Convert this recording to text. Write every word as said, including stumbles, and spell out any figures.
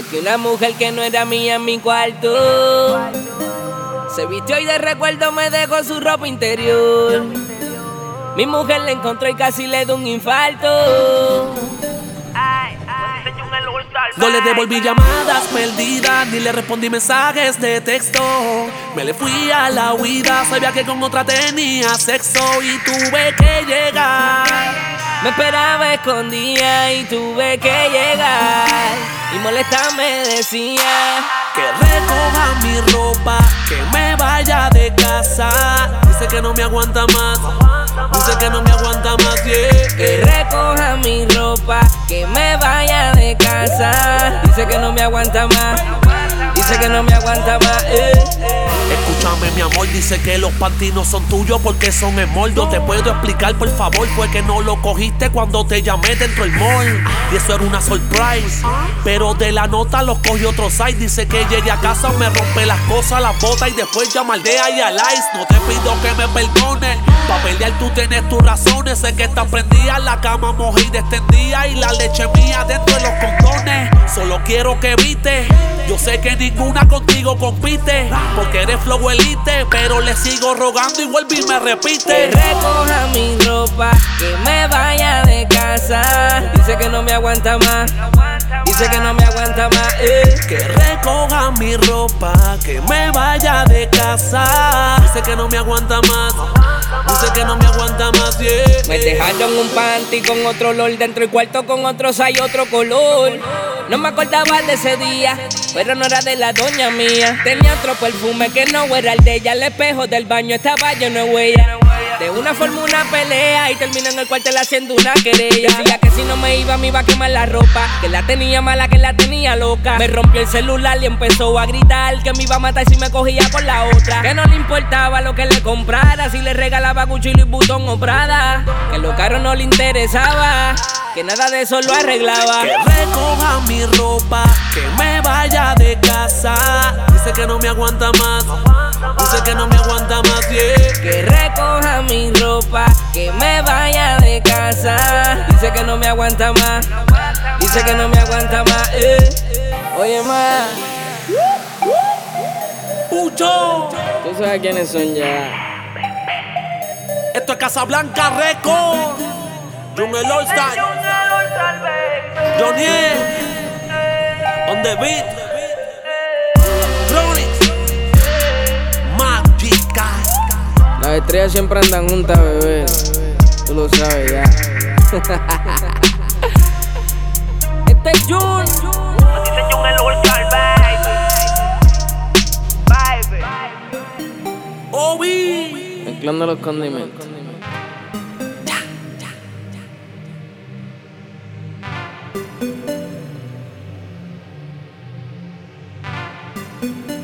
Es que una mujer que no era mía en mi cuarto se vistió y de recuerdo me dejó su ropa interior. Mi mujer la encontró y casi le dio un infarto. No le devolví llamadas perdidas, ni le respondí mensajes de texto. Me le fui a la huida, sabía que con otra tenía sexo y tuve que llegar. Me esperaba escondida y tuve que llegar. Y molesta me decía que recoja mi ropa, que me vaya de casa. Dice que no me aguanta más, dice que no me aguanta más, yeah. Que recoja mi ropa, que me vaya de casa. Dice que no me aguanta más, dice que no me aguanta más, eh. Escúchame mi amor, dice que los panties no son tuyos porque son en moldo. Te puedo explicar por favor, fue que no lo cogiste cuando te llamé dentro del mall. Y eso era una surprise, pero de la nota los cogió otro site. Dice que llegué a casa, me rompe las cosas, las botas y después llama al D A y al ICE. No te pido que me perdones, pa' pelear tú tienes tus razones. Sé que estás prendida, la cama mojada extendida y la leche mía dentro de los condones. Solo quiero que evites, yo sé que ninguna contigo compite, porque eres flow elite, pero le sigo rogando y vuelve y me repite. Que recoja mi ropa, que me vaya de casa. Dice que no me aguanta más, dice que no me aguanta más, eh. Que recoja mi ropa, que me vaya de casa. Dice que no me aguanta más, dice que no me aguanta más, yeah. Me dejaron un panty con otro olor, dentro del cuarto con otros hay otro color. No me acordaba de ese día, pero no era de la doña mía. Tenía otro perfume que no era el de ella. El espejo del baño estaba lleno de huella. De una forma una pelea y terminó en el cuartel haciendo una querella. Decía que si no me iba me iba a quemar la ropa, que la tenía mala, que la tenía loca. Me rompió el celular y empezó a gritar que me iba a matar si me cogía con la otra. Que no le importaba lo que le comprara, si le regalaba Gucci, Louis Vuitton o Prada. Que los carros no le interesaba, que nada de eso lo arreglaba. Que recoja mi ropa, que me vaya de casa. Dice que no me aguanta más, dice que no me aguanta más, yeah. Que recoja mi ropa, que me vaya de casa. Dice que no me aguanta más, dice que no me aguanta más, eh. Oye, ma, Pucho, tú sabes quiénes son ya. esto es Casablanca Record, Jungel All Star, Johnny on the beat, Chronics, Magica. Las estrellas siempre andan juntas, bebé. Tú lo sabes ya. Este es Jun. Aquí se Jungel All Star, baby. Baby. Obi. Mezclando los condimentos. Yeah.